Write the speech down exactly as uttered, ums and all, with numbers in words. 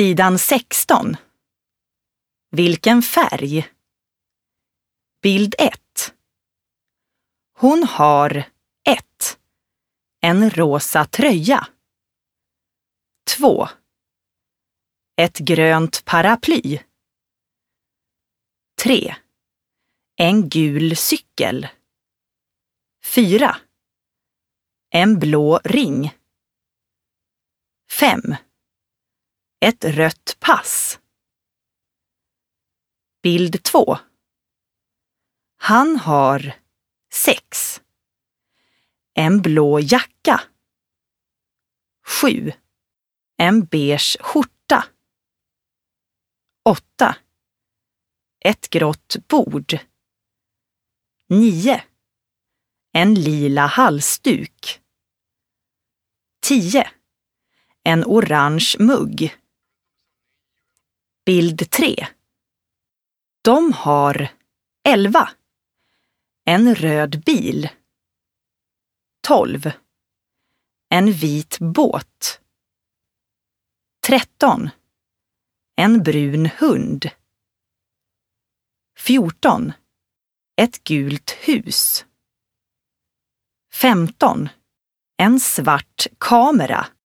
Sidan sexton. Vilken färg? Bild ett. Hon har ett. En rosa tröja. två. Ett grönt paraply. tre. En gul cykel. fyra. En blå ring. fem. Ett rött pass. Bild två. Han har sex. En blå jacka. sju. En beige skjorta. åtta. Ett grått bord. nio. En lila halsduk. tio. En orange mugg. Bild tre. De har elva. En röd bil. tolv. En vit båt. tretton. En brun hund. fjorton. Ett gult hus. femton. En svart kamera.